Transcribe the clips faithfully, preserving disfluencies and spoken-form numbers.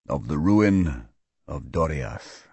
of the ruin of Doriath.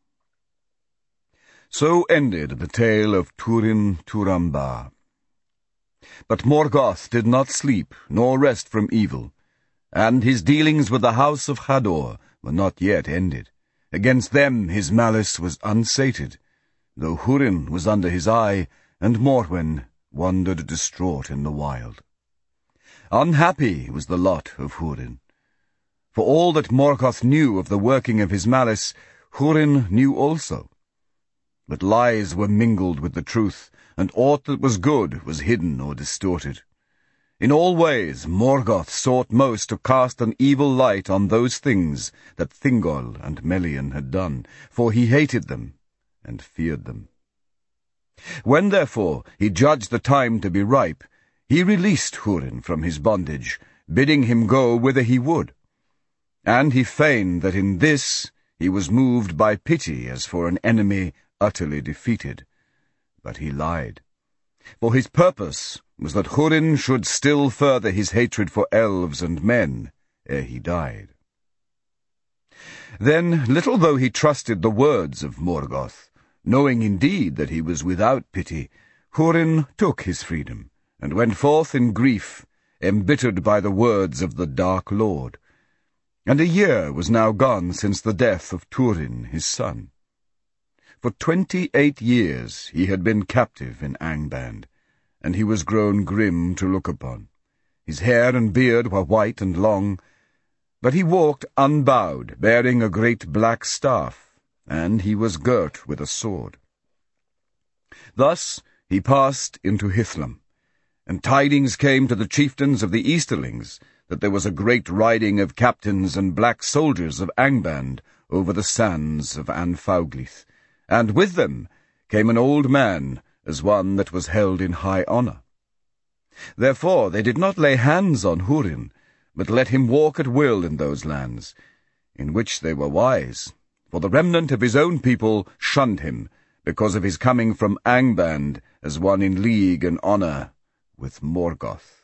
So ended the tale of Turin Turambar. But Morgoth did not sleep, nor rest from evil, and his dealings with the house of Hador were not yet ended. Against them his malice was unsated, though Húrin was under his eye, and Morwen wandered distraught in the wild. Unhappy was the lot of Húrin. For all that Morgoth knew of the working of his malice, Húrin knew also. But lies were mingled with the truth, and aught that was good was hidden or distorted. In all ways Morgoth sought most to cast an evil light on those things that Thingol and Melian had done, for he hated them and feared them. When, therefore, he judged the time to be ripe, he released Húrin from his bondage, bidding him go whither he would. And he feigned that in this he was moved by pity as for an enemy utterly defeated. But he lied. For his purpose was that Húrin should still further his hatred for elves and men ere he died. Then, little though he trusted the words of Morgoth, knowing indeed that he was without pity, Húrin took his freedom, and went forth in grief, embittered by the words of the Dark Lord. And a year was now gone since the death of Turin his son. For twenty-eight years he had been captive in Angband, and he was grown grim to look upon. His hair and beard were white and long, but he walked unbowed, bearing a great black staff, and he was girt with a sword. Thus he passed into Hithlum, and tidings came to the chieftains of the Easterlings that there was a great riding of captains and black soldiers of Angband over the sands of Anfauglith, and with them came an old man, as one that was held in high honour. Therefore they did not lay hands on Húrin, but let him walk at will in those lands, in which they were wise, for the remnant of his own people shunned him, because of his coming from Angband as one in league and honour with Morgoth.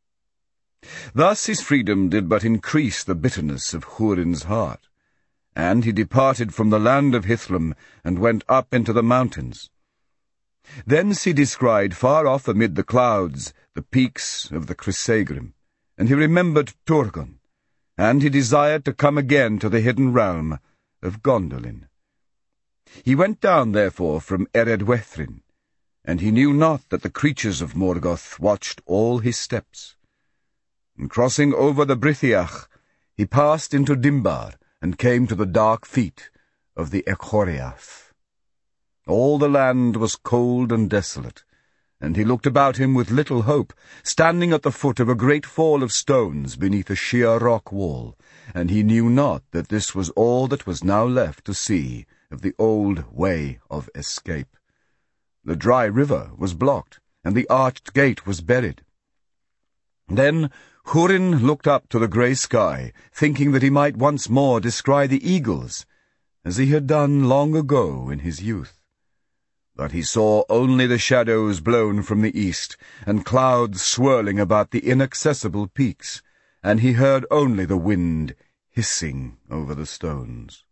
Thus his freedom did but increase the bitterness of Húrin's heart, and he departed from the land of Hithlum and went up into the mountains. Thence he descried far off amid the clouds the peaks of the Crissaegrim, and he remembered Turgon, and he desired to come again to the hidden realm of Gondolin. He went down therefore from Eredwethrin, and he knew not that the creatures of Morgoth watched all his steps. And crossing over the Brithiach, he passed into Dimbar, and came to the dark feet of the Echoriath. All the land was cold and desolate, and he looked about him with little hope, standing at the foot of a great fall of stones beneath a sheer rock wall, and he knew not that this was all that was now left to see of the old way of escape. The dry river was blocked, and the arched gate was buried. Then Húrin looked up to the grey sky, thinking that he might once more descry the eagles, as he had done long ago in his youth. But he saw only the shadows blown from the east, and clouds swirling about the inaccessible peaks, and he heard only the wind hissing over the stones.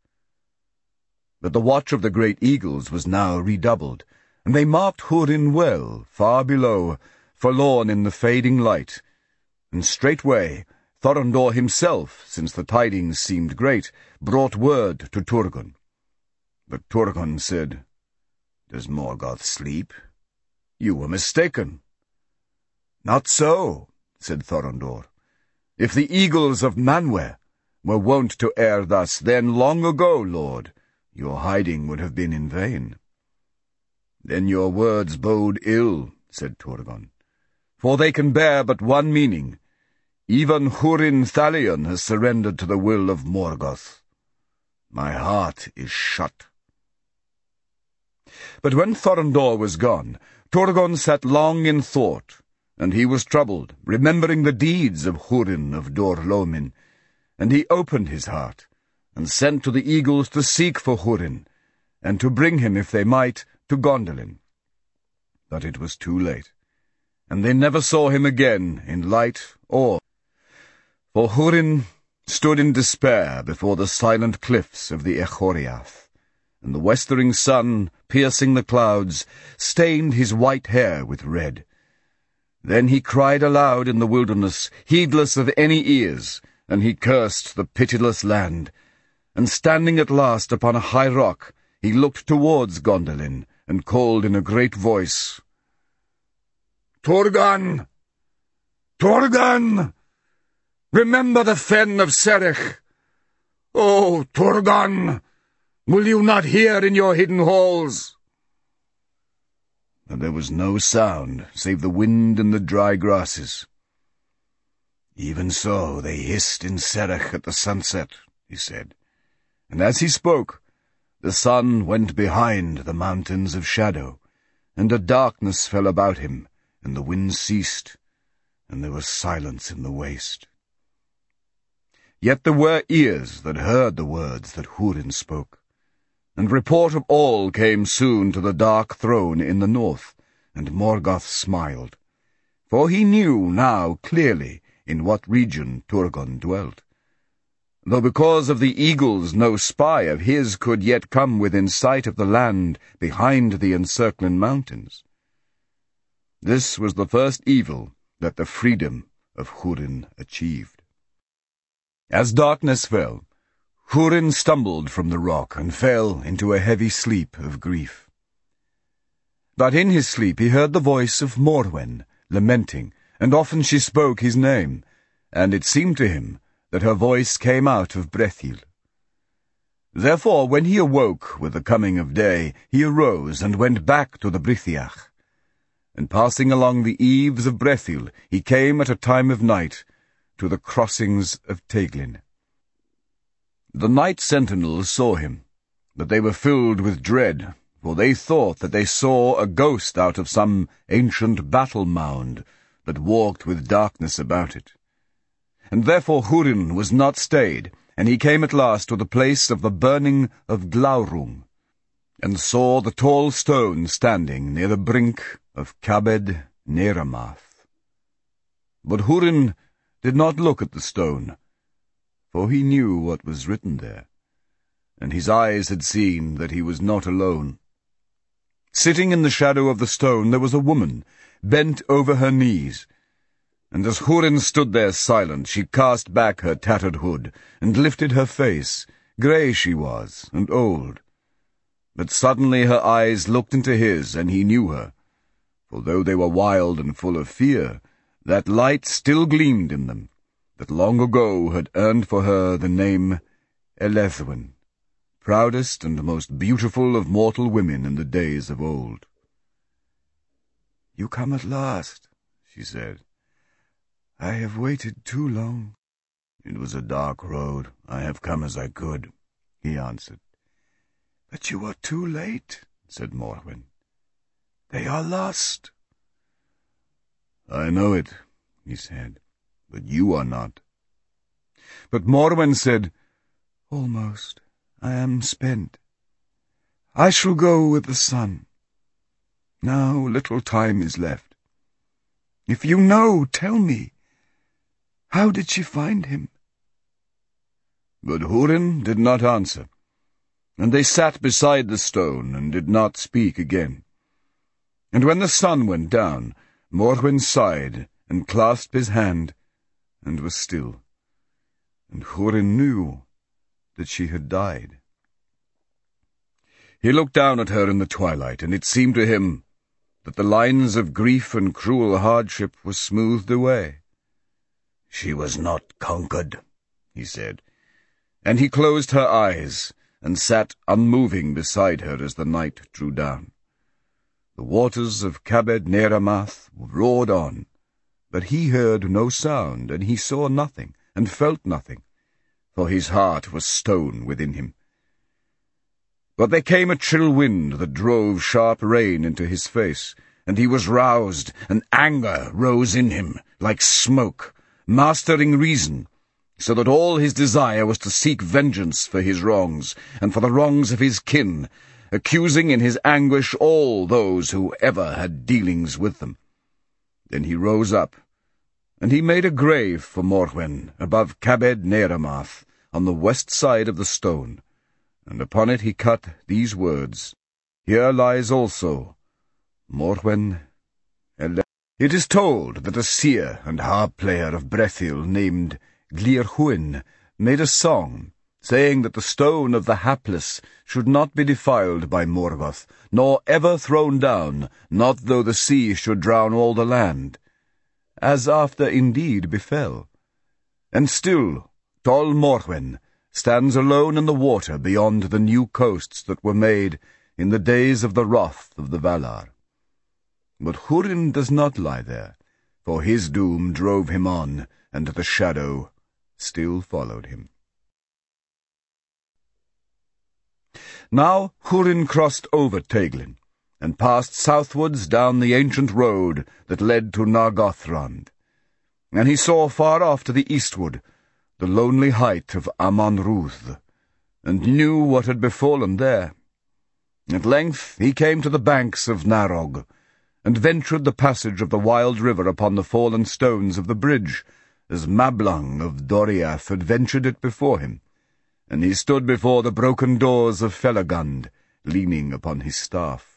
But the watch of the great eagles was now redoubled, and they marked Húrin well, far below, forlorn in the fading light. And straightway Thorondor himself, since the tidings seemed great, brought word to Turgon. But Turgon said, "Does Morgoth sleep? You were mistaken." "Not so," said Thorondor. "If the eagles of Manwë were wont to err thus, then long ago, Lord, your hiding would have been in vain." "Then your words bode ill," said Turgon, "for they can bear but one meaning. Even Húrin Thalion has surrendered to the will of Morgoth. My heart is shut." But when Thorondor was gone, Turgon sat long in thought, and he was troubled, remembering the deeds of Húrin of Dor-Lomin, and he opened his heart, and sent to the eagles to seek for Húrin, and to bring him, if they might, to Gondolin. But it was too late, and they never saw him again in light or. For Húrin stood in despair before the silent cliffs of the Echoriath, and the westering sun, piercing the clouds, stained his white hair with red. Then he cried aloud in the wilderness, heedless of any ears, and he cursed the pitiless land. And standing at last upon a high rock, he looked towards Gondolin, and called in a great voice, "Turgon! Turgon! Remember the fen of Serech! Oh, Turgon! Will you not hear in your hidden halls?" And there was no sound save the wind and the dry grasses. "Even so they hissed in Serech at the sunset," he said. And as he spoke, the sun went behind the mountains of shadow, and a darkness fell about him, and the wind ceased, and there was silence in the waste. Yet there were ears that heard the words that Húrin spoke, and report of all came soon to the dark throne in the north, and Morgoth smiled, for he knew now clearly in what region Turgon dwelt, though because of the eagles no spy of his could yet come within sight of the land behind the encircling mountains. This was the first evil that the freedom of Húrin achieved. As darkness fell, Húrin stumbled from the rock and fell into a heavy sleep of grief. But in his sleep he heard the voice of Morwen lamenting, and often she spoke his name, and it seemed to him that her voice came out of Brethil. Therefore, when he awoke with the coming of day, he arose and went back to the Brithiach. And passing along the eaves of Brethil, he came at a time of night to the crossings of Teglin. The night sentinels saw him, but they were filled with dread, for they thought that they saw a ghost out of some ancient battle mound that walked with darkness about it. And therefore Húrin was not stayed, and he came at last to the place of the burning of Glaurung, and saw the tall stone standing near the brink of Cabed Neramath. But Húrin did not look at the stone, for he knew what was written there, and his eyes had seen that he was not alone. Sitting in the shadow of the stone there was a woman, bent over her knees, and as Húrin stood there silent, she cast back her tattered hood, and lifted her face. Grey she was, and old. But suddenly her eyes looked into his, and he knew her, for though they were wild and full of fear, that light still gleamed in them, that long ago had earned for her the name Elethwen, proudest and most beautiful of mortal women in the days of old. "You come at last," she said. "I have waited too long." "It was a dark road. I have come as I could," he answered. "But you are too late," said Morwen. "They are lost." "I know it," he said, "but you are not." But Morwen said, "Almost. I am spent. I shall go with the sun. Now little time is left. If you know, tell me, how did she find him?" But Húrin did not answer, and they sat beside the stone and did not speak again. And when the sun went down, Morwen sighed and clasped his hand and was still, and Húrin knew that she had died. He looked down at her in the twilight, and it seemed to him that the lines of grief and cruel hardship were smoothed away. "She was not conquered," he said, and he closed her eyes and sat unmoving beside her as the night drew down. The waters of Cabed Neramath roared on, but he heard no sound, and he saw nothing, and felt nothing, for his heart was stone within him. But there came a chill wind that drove sharp rain into his face, and he was roused, and anger rose in him like smoke, mastering reason, so that all his desire was to seek vengeance for his wrongs, and for the wrongs of his kin, accusing in his anguish all those who ever had dealings with them. Then he rose up, And he made a grave for Morwen above Cabed Neramath, on the west side of the stone, and upon it he cut these words, Here lies also Morwen Ele. It is told that a seer and harp player of Brethil named Glirhuin made a song, saying that the stone of the hapless should not be defiled by Morgoth, nor ever thrown down, not though the sea should drown all the land, as after indeed befell. And still tall Morwen stands alone in the water beyond the new coasts that were made in the days of the wrath of the Valar. But Húrin does not lie there, for his doom drove him on, and the shadow still followed him. Now Húrin crossed over Teglin, and passed southwards down the ancient road that led to Nargothrond. And he saw far off to the eastward the lonely height of Amon Rúth, and knew what had befallen there. At length he came to the banks of Narog, and ventured the passage of the wild river upon the fallen stones of the bridge, as Mablung of Doriath had ventured it before him. And he stood before the broken doors of Felagund, leaning upon his staff.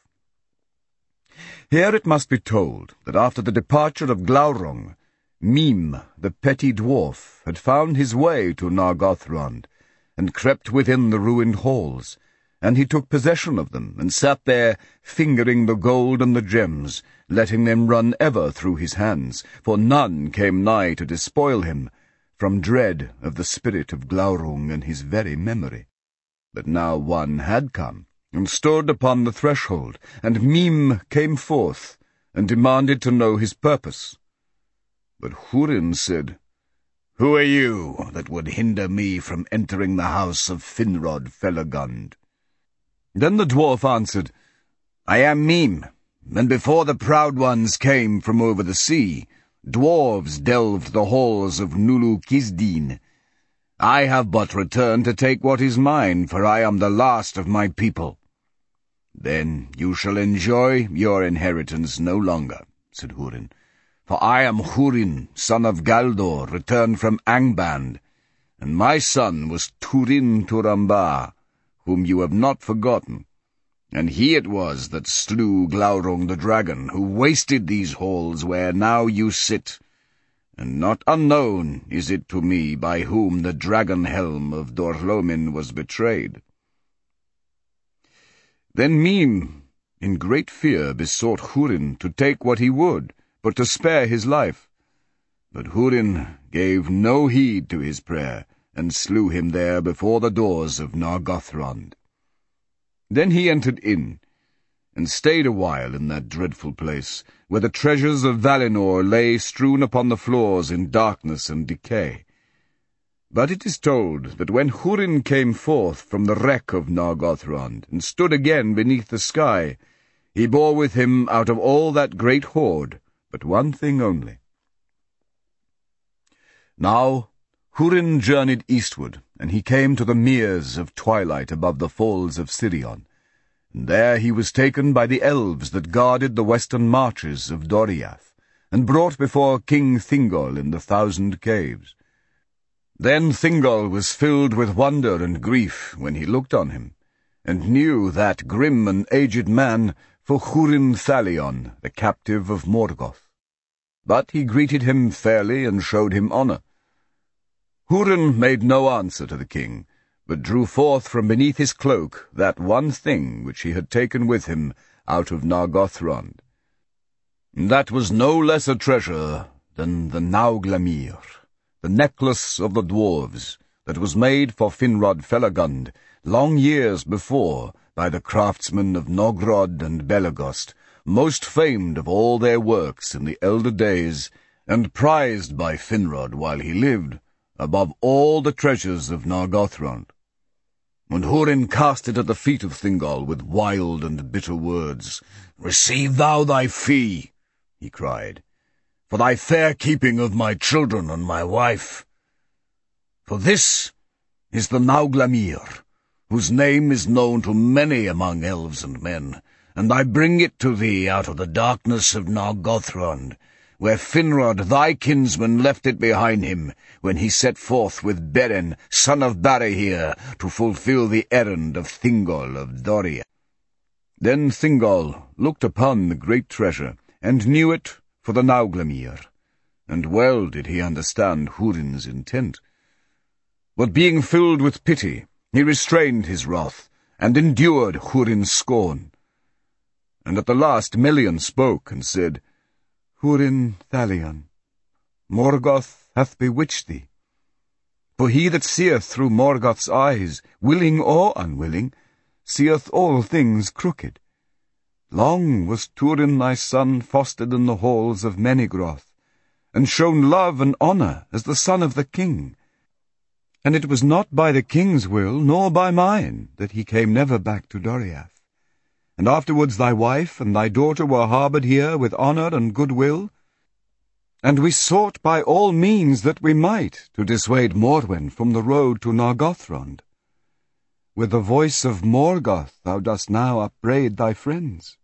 Here it must be told that after the departure of Glaurung, Mime, the petty dwarf, had found his way to Nargothrond, and crept within the ruined halls, and he took possession of them, and sat there fingering the gold and the gems, letting them run ever through his hands, for none came nigh to despoil him, from dread of the spirit of Glaurung and his very memory. But now one had come, and stood upon the threshold, and Mime came forth, and demanded to know his purpose. But Húrin said, Who are you that would hinder me from entering the house of Finrod Felagund? Then the dwarf answered, I am Mime, and before the proud ones came from over the sea, dwarves delved the halls of Nulu Kizdin. I have but returned to take what is mine, for I am the last of my people. Then you shall enjoy your inheritance no longer, said Húrin, for I am Húrin, son of Galdor, returned from Angband, and my son was Turin Turambar, whom you have not forgotten, and he it was that slew Glaurung the dragon, who wasted these halls where now you sit, and not unknown is it to me by whom the dragon helm of Dorlomin was betrayed. Then Mime, in great fear, besought Húrin to take what he would, but to spare his life. But Húrin gave no heed to his prayer, and slew him there before the doors of Nargothrond. Then he entered in, and stayed a while in that dreadful place, where the treasures of Valinor lay strewn upon the floors in darkness and decay. But it is told that when Húrin came forth from the wreck of Nargothrond, and stood again beneath the sky, he bore with him out of all that great hoard but one thing only. Now Húrin journeyed eastward, and he came to the meres of twilight above the falls of Sirion, and there he was taken by the elves that guarded the western marches of Doriath, and brought before King Thingol in the Thousand Caves. Then Thingol was filled with wonder and grief when he looked on him, and knew that grim and aged man for Húrin Thalion, the captive of Morgoth. But he greeted him fairly and showed him honour. Húrin made no answer to the king, but drew forth from beneath his cloak that one thing which he had taken with him out of Nargothrond. That was no less a treasure than the Nauglamir, the necklace of the dwarves, that was made for Finrod Felagund long years before by the craftsmen of Nogrod and Belagost, most famed of all their works in the elder days, and prized by Finrod while he lived, above all the treasures of Nargothrond. And Húrin cast it at the feet of Thingol with wild and bitter words. "Receive thou thy fee," he cried, "for thy fair keeping of my children and my wife. For this is the Nauglamir, whose name is known to many among elves and men, and I bring it to thee out of the darkness of Nargothrond, where Finrod thy kinsman left it behind him, when he set forth with Beren, son of Barahir, to fulfill the errand of Thingol of Doriath. Then Thingol looked upon the great treasure, and knew it for the Nauglamir, and well did he understand Húrin's intent. But being filled with pity, he restrained his wrath, and endured Húrin's scorn. And at the last Melian spoke, and said, Húrin Thalion, Morgoth hath bewitched thee. For he that seeth through Morgoth's eyes, willing or unwilling, seeth all things crooked. Long was Turin thy son fostered in the halls of Menegroth, and shown love and honour as the son of the king. And it was not by the king's will, nor by mine, that he came never back to Doriath. And afterwards thy wife and thy daughter were harboured here with honour and goodwill. And we sought by all means that we might to dissuade Morwen from the road to Nargothrond. With the voice of Morgoth thou dost now upbraid thy friends.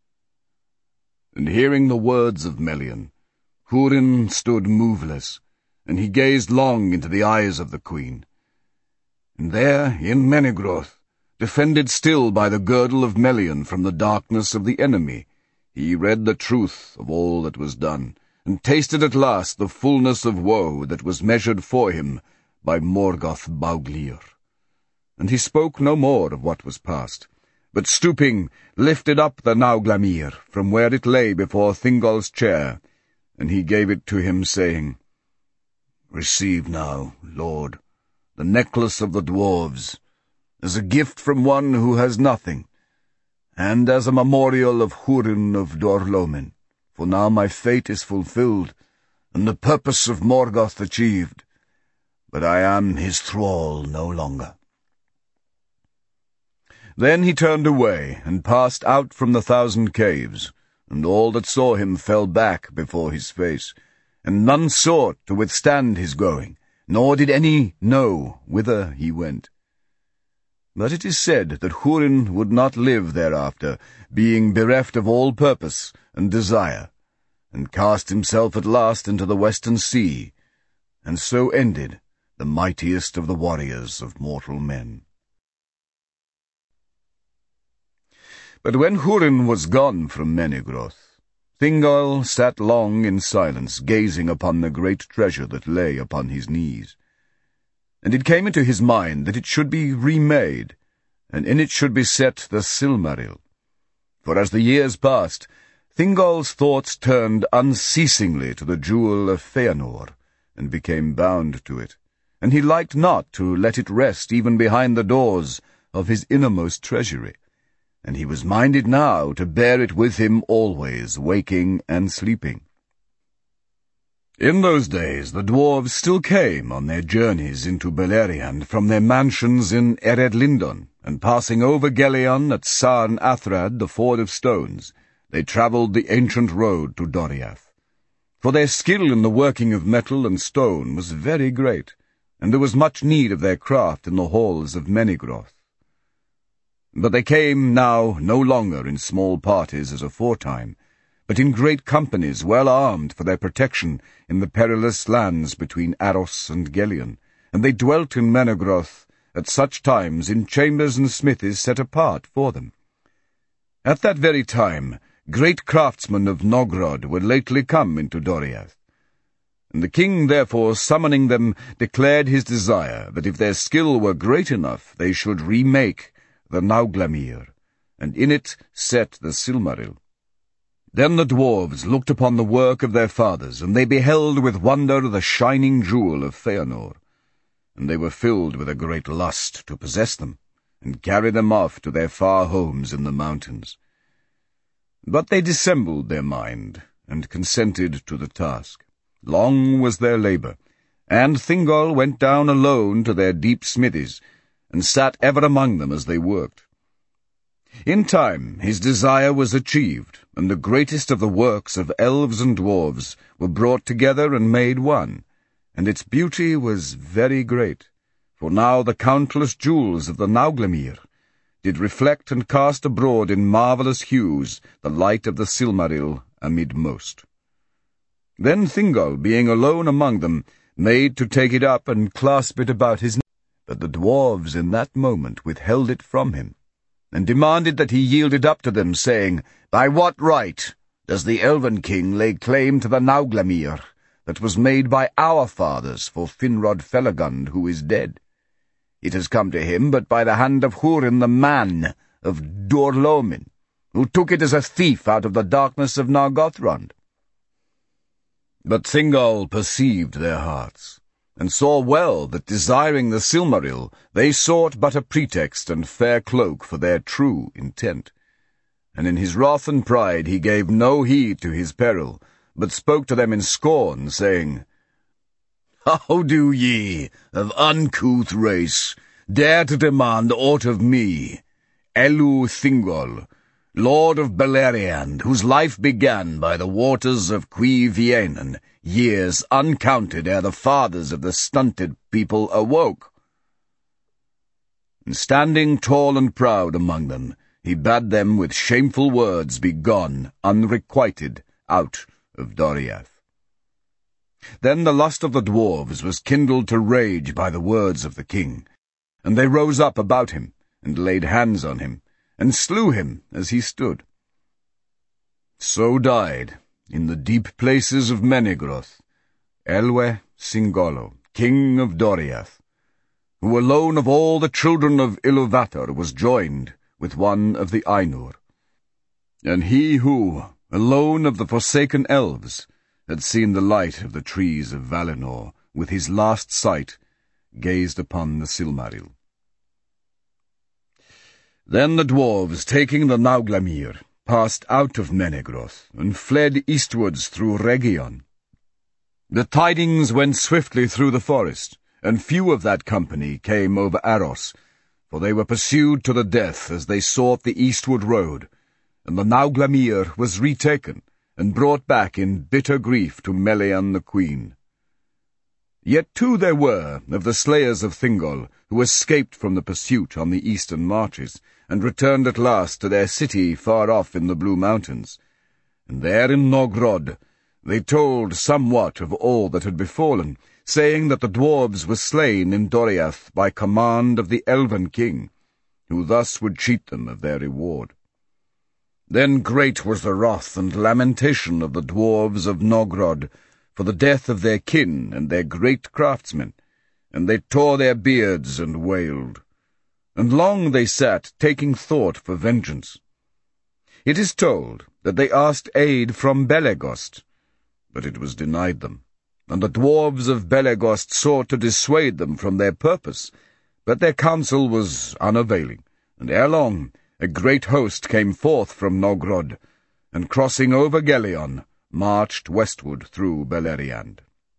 And hearing the words of Melian, Húrin stood moveless, and he gazed long into the eyes of the queen. And there, in Menegroth, defended still by the girdle of Melian from the darkness of the enemy, he read the truth of all that was done, and tasted at last the fullness of woe that was measured for him by Morgoth Bauglir. And he spoke no more of what was past, but stooping, lifted up the Nauglamir from where it lay before Thingol's chair, and he gave it to him, saying, Receive now, Lord, the necklace of the dwarves, as a gift from one who has nothing, and as a memorial of Húrin of Dor-lómin, for now my fate is fulfilled, and the purpose of Morgoth achieved, but I am his thrall no longer. Then he turned away, and passed out from the thousand caves, and all that saw him fell back before his face, and none sought to withstand his going, nor did any know whither he went. But it is said that Húrin would not live thereafter, being bereft of all purpose and desire, and cast himself at last into the western sea, and so ended the mightiest of the warriors of mortal men. But when Húrin was gone from Menegroth, Thingol sat long in silence, gazing upon the great treasure that lay upon his knees. And it came into his mind that it should be remade, and in it should be set the Silmaril. For as the years passed, Thingol's thoughts turned unceasingly to the jewel of Feanor, and became bound to it, and he liked not to let it rest even behind the doors of his innermost treasury. And he was minded now to bear it with him always, waking and sleeping. In those days the dwarves still came on their journeys into Beleriand from their mansions in Ered Lindon, and passing over Gelion at Sarn Athrad, the Ford of Stones, they travelled the ancient road to Doriath. For their skill in the working of metal and stone was very great, and there was much need of their craft in the halls of Menegroth. But they came now no longer in small parties as aforetime, but in great companies well armed for their protection in the perilous lands between Aros and Gelion, and they dwelt in Menegroth at such times in chambers and smithies set apart for them. At that very time great craftsmen of Nogrod were lately come into Doriath, and the king therefore summoning them declared his desire that if their skill were great enough they should remake the Nauglamir, and in it set the Silmaril. Then the dwarves looked upon the work of their fathers, and they beheld with wonder the shining jewel of Feanor, and they were filled with a great lust to possess them, and carry them off to their far homes in the mountains. But they dissembled their mind, and consented to the task. Long was their labour, and Thingol went down alone to their deep smithies, and sat ever among them as they worked. In time his desire was achieved, and the greatest of the works of elves and dwarves were brought together and made one, and its beauty was very great, for now the countless jewels of the Nauglamir did reflect and cast abroad in marvellous hues the light of the Silmaril amid most. Then Thingol, being alone among them, made to take it up and clasp it about his neck. But the dwarves in that moment withheld it from him, and demanded that he yield it up to them, saying, "By what right does the Elven King lay claim to the Nauglamir that was made by our fathers for Finrod Felagund, who is dead? It has come to him but by the hand of Hurin the man of Dorlomin, who took it as a thief out of the darkness of Nargothrond." But Thingol perceived their hearts, and saw well that, desiring the Silmaril, they sought but a pretext and fair cloak for their true intent. And in his wrath and pride he gave no heed to his peril, but spoke to them in scorn, saying, "How do ye, of uncouth race, dare to demand aught of me, Elu Thingol, Lord of Beleriand, whose life began by the waters of Cuiviénen, years uncounted ere the fathers of the stunted people awoke?" And standing tall and proud among them, he bade them with shameful words be gone, unrequited, out of Doriath. Then the lust of the dwarves was kindled to rage by the words of the king, and they rose up about him, and laid hands on him, and slew him as he stood. So died, in the deep places of Menegroth, Elwë Singollo, king of Doriath, who alone of all the children of Iluvatar was joined with one of the Ainur. And he who, alone of the forsaken elves, had seen the light of the trees of Valinor, with his last sight, gazed upon the Silmaril. Then the dwarves, taking the Nauglamir, passed out of Menegroth, and fled eastwards through Region. The tidings went swiftly through the forest, and few of that company came over Aros, for they were pursued to the death as they sought the eastward road, and the Nauglamir was retaken, and brought back in bitter grief to Melian the queen. Yet two there were of the slayers of Thingol, who escaped from the pursuit on the eastern marches, and returned at last to their city far off in the Blue Mountains. And there in Nogrod they told somewhat of all that had befallen, saying that the dwarves were slain in Doriath by command of the Elven King, who thus would cheat them of their reward. Then great was the wrath and lamentation of the dwarves of Nogrod for the death of their kin and their great craftsmen, and they tore their beards and wailed. And long they sat, taking thought for vengeance. It is told that they asked aid from Belegost, but it was denied them, and the dwarves of Belegost sought to dissuade them from their purpose, but their counsel was unavailing, and ere long a great host came forth from Nogrod, and crossing over Gelion, marched westward through Beleriand.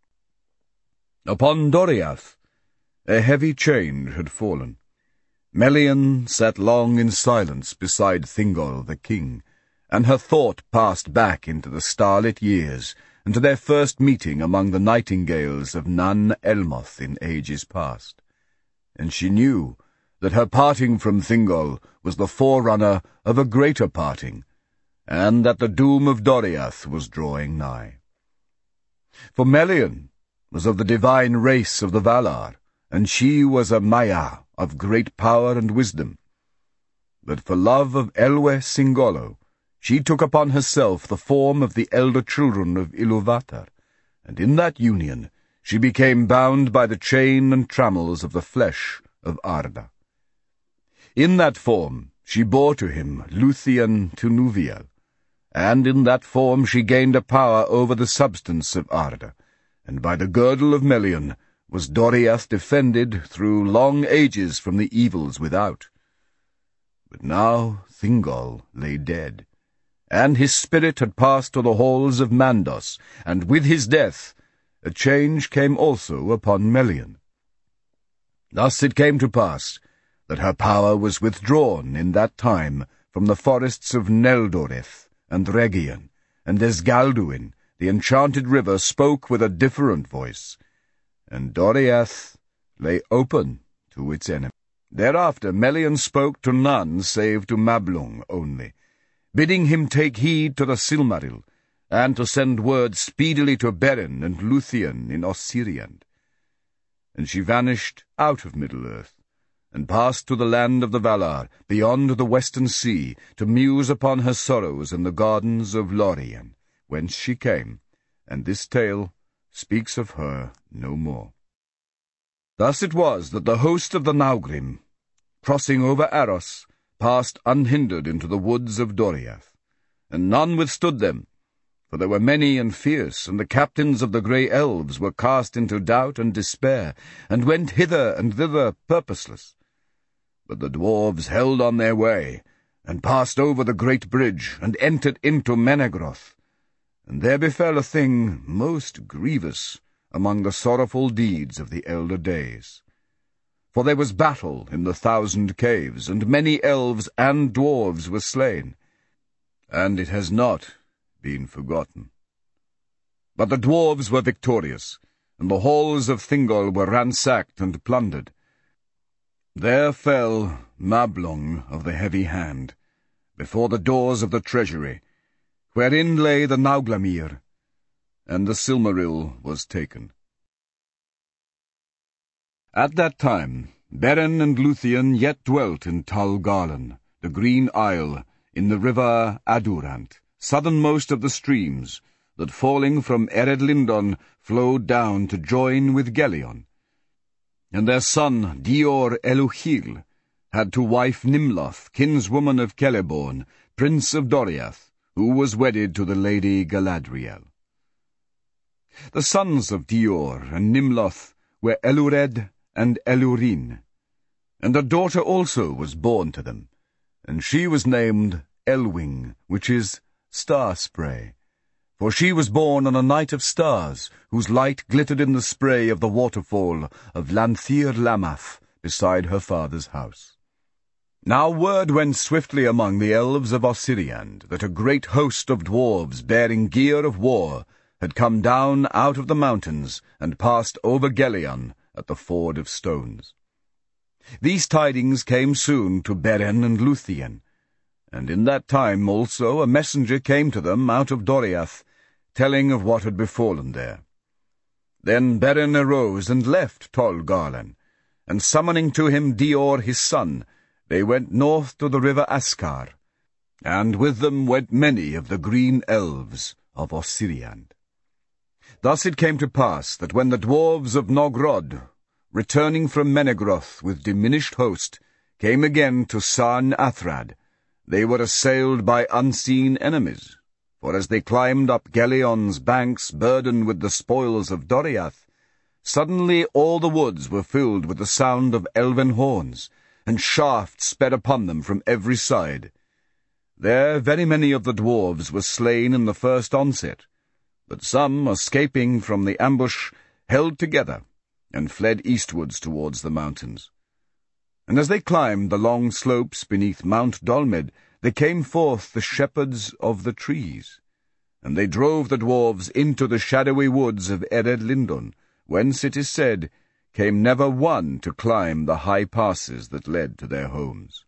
Upon Doriath a heavy change had fallen. Melian sat long in silence beside Thingol the king, and her thought passed back into the starlit years, and to their first meeting among the nightingales of Nan Elmoth in ages past. And she knew that her parting from Thingol was the forerunner of a greater parting, and that the doom of Doriath was drawing nigh. For Melian was of the divine race of the Valar, and she was a Maya of great power and wisdom. But for love of Elwë Singollo, she took upon herself the form of the elder children of Iluvatar, and in that union she became bound by the chain and trammels of the flesh of Arda. In that form she bore to him Luthien Tunuviel, and in that form she gained a power over the substance of Arda, and by the girdle of Melian was Doriath defended through long ages from the evils without. But now Thingol lay dead, and his spirit had passed to the halls of Mandos, and with his death a change came also upon Melian. Thus it came to pass that her power was withdrawn in that time from the forests of Neldoreth and Region, and Esgalduin, the enchanted river, spoke with a different voice, and Doriath lay open to its enemy. Thereafter Melian spoke to none save to Mablung only, bidding him take heed to the Silmaril, and to send word speedily to Beren and Luthien in Ossiriand. And she vanished out of Middle-earth, and passed to the land of the Valar, beyond the western sea, to muse upon her sorrows in the gardens of Lorien, whence she came, and this tale speaks of her no more. Thus it was that the host of the Naugrim, crossing over Aros, passed unhindered into the woods of Doriath, and none withstood them, for they were many and fierce, and the captains of the grey elves were cast into doubt and despair, and went hither and thither purposeless. But the dwarves held on their way, and passed over the great bridge, and entered into Menegroth, and there befell a thing most grievous among the sorrowful deeds of the elder days. For there was battle in the thousand caves, and many elves and dwarves were slain, and it has not been forgotten. But the dwarves were victorious, and the halls of Thingol were ransacked and plundered. There fell Mablung of the Heavy Hand, before the doors of the treasury, wherein lay the Nauglamir, and the Silmaril was taken. At that time Beren and Luthien yet dwelt in Tal Gallen, the Green Isle, in the river Adurant, southernmost of the streams, that falling from Ered Lindon flowed down to join with Gelion. And their son Dior Eluchil had to wife Nimloth, kinswoman of Celeborn, prince of Doriath, who was wedded to the lady Galadriel. The sons of Dior and Nimloth were Elured and Elurin, and a daughter also was born to them, and she was named Elwing, which is star-spray, for she was born on a night of stars, whose light glittered in the spray of the waterfall of Lanthir Lamath beside her father's house. Now word went swiftly among the elves of Ossiriand that a great host of dwarves bearing gear of war had come down out of the mountains and passed over Gelion at the Ford of Stones. These tidings came soon to Beren and Luthien, and in that time also a messenger came to them out of Doriath, telling of what had befallen there. Then Beren arose and left Tol Galen, and summoning to him Dior his son, they went north to the river Askar, and with them went many of the green elves of Ossiriand. Thus it came to pass that when the dwarves of Nogrod, returning from Menegroth with diminished host, came again to Sarn Athrad, they were assailed by unseen enemies, for as they climbed up Gelion's banks burdened with the spoils of Doriath, suddenly all the woods were filled with the sound of elven horns, and shafts sped upon them from every side. There very many of the dwarves were slain in the first onset, but some, escaping from the ambush, held together, and fled eastwards towards the mountains. And as they climbed the long slopes beneath Mount Dolmed, there came forth the shepherds of the trees, and they drove the dwarves into the shadowy woods of Ered Lindon, whence, it is said, came never one to climb the high passes that led to their homes.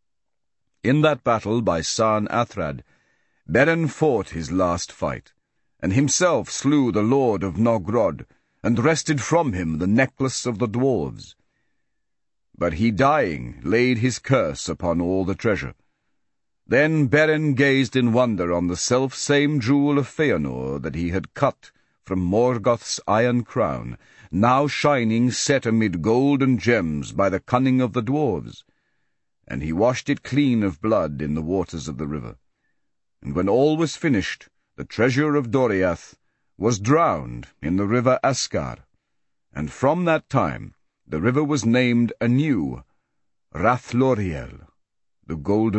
In that battle by Sarn Athrad, Beren fought his last fight, and himself slew the lord of Nogrod, and wrested from him the necklace of the dwarves. But he, dying, laid his curse upon all the treasure. Then Beren gazed in wonder on the self-same jewel of Feanor that he had cut from Morgoth's iron crown, now shining set amid gold and gems by the cunning of the dwarves, and he washed it clean of blood in the waters of the river. And when all was finished, the treasure of Doriath was drowned in the river Askar, and from that time the river was named anew Rathloriel, the golden